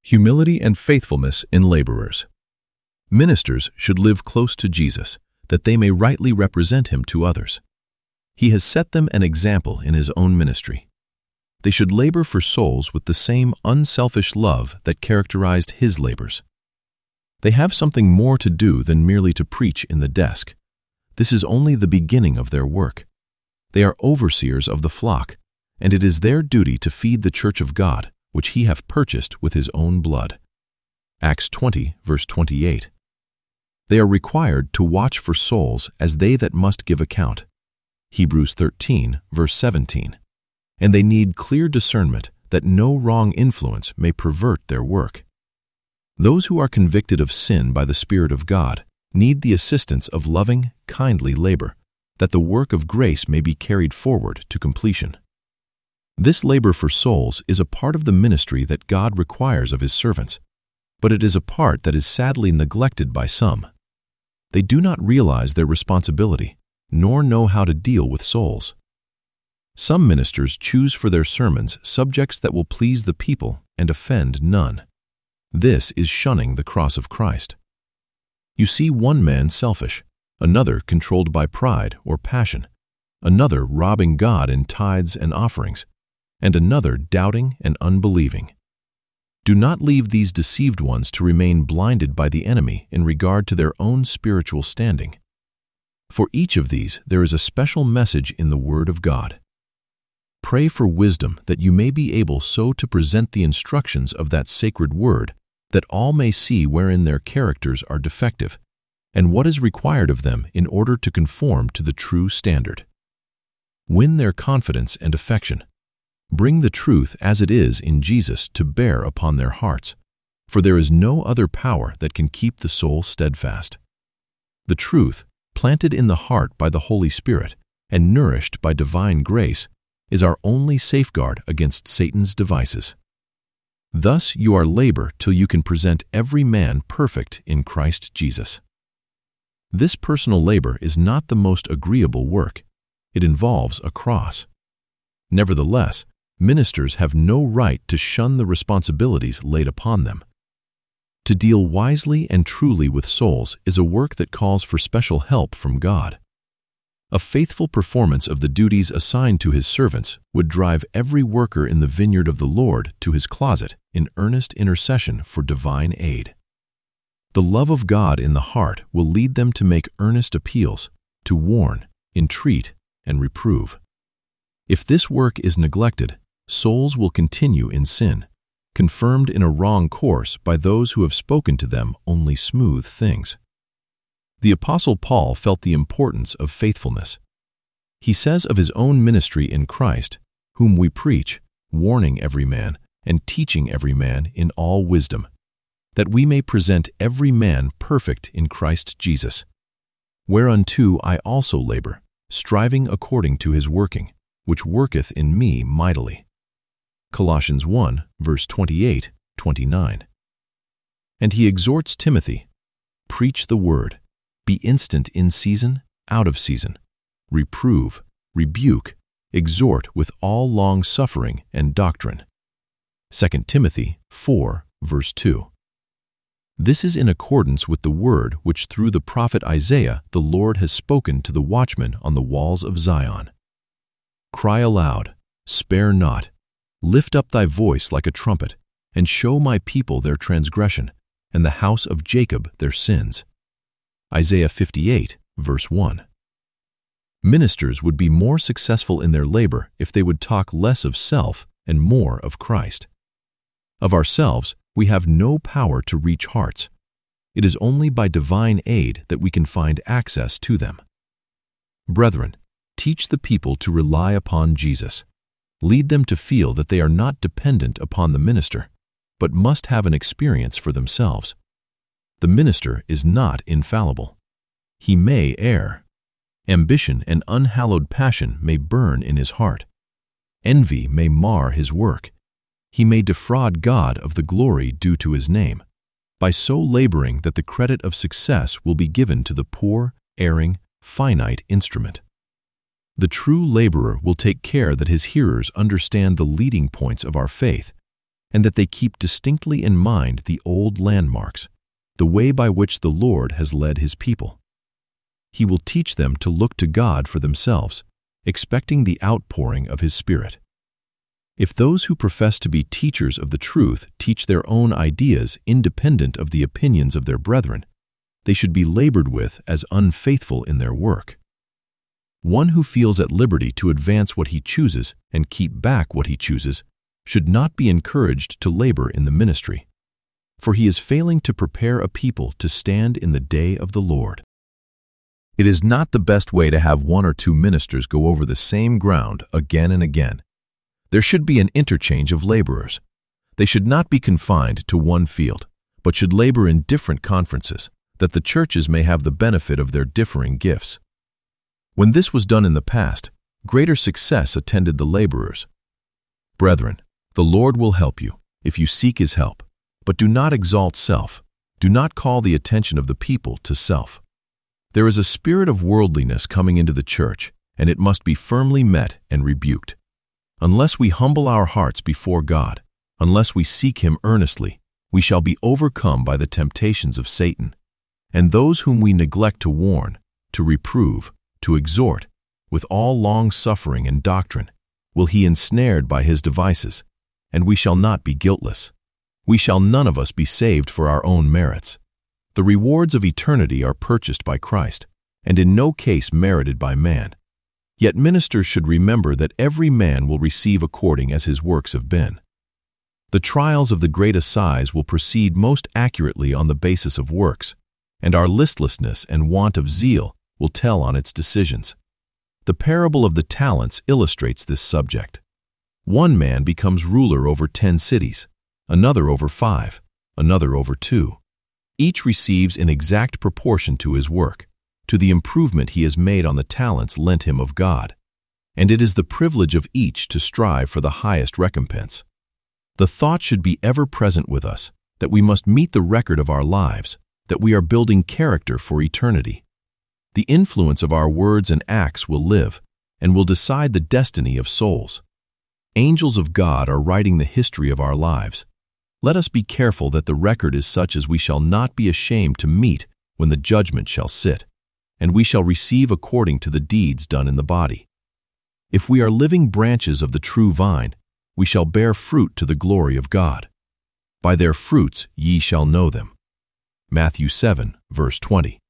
Humility and faithfulness in laborers. Ministers should live close to Jesus, that they may rightly represent him to others. He has set them an example in his own ministry. They should labor for souls with the same unselfish love that characterized his labors. They have something more to do than merely to preach in the desk. This is only the beginning of their work. They are overseers of the flock, and it is their duty to feed the church of God, which he hath purchased with his own blood. Acts 20, verse 28. They are required to watch for souls as they that must give account. Hebrews 13, verse 17. And they need clear discernment that no wrong influence may pervert their work. Those who are convicted of sin by the Spirit of God need the assistance of loving, kindly labor, that the work of grace may be carried forward to completion. This labor for souls is a part of the ministry that God requires of his servants, but it is a part that is sadly neglected by some. They do not realize their responsibility, nor know how to deal with souls. Some ministers choose for their sermons subjects that will please the people and offend none. This is shunning the cross of Christ. You see one man selfish, another controlled by pride or passion, another robbing God in tithes and offerings, and another doubting and unbelieving. Do not leave these deceived ones to remain blinded by the enemy in regard to their own spiritual standing. For each of these there is a special message in the Word of God. Pray for wisdom that you may be able so to present the instructions of that sacred Word that all may see wherein their characters are defective, and what is required of them in order to conform to the true standard. Win their confidence and affection. Bring the truth as it is in Jesus to bear upon their hearts, for there is no other power that can keep the soul steadfast. The truth, planted in the heart by the Holy Spirit and nourished by divine grace, is our only safeguard against Satan's devices. Thus you are labor till you can present every man perfect in Christ Jesus. This personal labor is not the most agreeable work. It involves a cross. Nevertheless, ministers have no right to shun the responsibilities laid upon them. To deal wisely and truly with souls is a work that calls for special help from God. A faithful performance of the duties assigned to his servants would drive every worker in the vineyard of the Lord to his closet in earnest intercession for divine aid. The love of God in the heart will lead them to make earnest appeals, to warn, entreat, and reprove. If this work is neglected, souls will continue in sin, confirmed in a wrong course by those who have spoken to them only smooth things. The Apostle Paul felt the importance of faithfulness. He says of his own ministry in Christ, whom we preach, warning every man, and teaching every man in all wisdom, that we may present every man perfect in Christ Jesus. Whereunto I also labor, striving according to his working, which worketh in me mightily. Colossians 1, verse 28, 29. And he exhorts Timothy, preach the word, be instant in season, out of season, reprove, rebuke, exhort with all long-suffering and doctrine. 2 Timothy 4, verse 2. This is in accordance with the word which through the prophet Isaiah the Lord has spoken to the watchmen on the walls of Zion. Cry aloud, spare not, lift up thy voice like a trumpet, and show my people their transgression, and the house of Jacob their sins. Isaiah 58, verse 1. Ministers would be more successful in their labor if they would talk less of self and more of Christ. Of ourselves, we have no power to reach hearts. It is only by divine aid that we can find access to them. Brethren, teach the people to rely upon Jesus. Lead them to feel that they are not dependent upon the minister, but must have an experience for themselves. The minister is not infallible. He may err. Ambition and unhallowed passion may burn in his heart. Envy may mar his work. He may defraud God of the glory due to his name, by so laboring that the credit of success will be given to the poor, erring, finite instrument. The true laborer will take care that his hearers understand the leading points of our faith, and that they keep distinctly in mind the old landmarks, the way by which the Lord has led his people. He will teach them to look to God for themselves, expecting the outpouring of his Spirit. If those who profess to be teachers of the truth teach their own ideas independent of the opinions of their brethren, they should be labored with as unfaithful in their work. One who feels at liberty to advance what he chooses and keep back what he chooses should not be encouraged to labor in the ministry, for he is failing to prepare a people to stand in the day of the Lord. It is not the best way to have one or two ministers go over the same ground again and again. There should be an interchange of laborers. They should not be confined to one field, but should labor in different conferences, that the churches may have the benefit of their differing gifts. When this was done in the past, greater success attended the laborers. Brethren, the Lord will help you, if you seek his help, but do not exalt self. Do not call the attention of the people to self. There is a spirit of worldliness coming into the church, and it must be firmly met and rebuked. Unless we humble our hearts before God, unless we seek him earnestly, we shall be overcome by the temptations of Satan. And those whom we neglect to warn, to reprove, to exhort, with all long-suffering and doctrine, will he ensnared by his devices, and we shall not be guiltless. We shall none of us be saved for our own merits. The rewards of eternity are purchased by Christ, and in no case merited by man. Yet ministers should remember that every man will receive according as his works have been. The trials of the great assize will proceed most accurately on the basis of works, and our listlessness and want of zeal will tell on its decisions. The parable of the talents illustrates this subject. One man becomes ruler over 10 cities, another over 5, another over 2. Each receives in exact proportion to his work, to the improvement he has made on the talents lent him of God, and it is the privilege of each to strive for the highest recompense. The thought should be ever present with us that we must meet the record of our lives, that we are building character for eternity. The influence of our words and acts will live and will decide the destiny of souls. Angels of God are writing the history of our lives. Let us be careful that the record is such as we shall not be ashamed to meet when the judgment shall sit, and we shall receive according to the deeds done in the body. If we are living branches of the true vine, we shall bear fruit to the glory of God. By their fruits ye shall know them. Matthew 7, verse 20.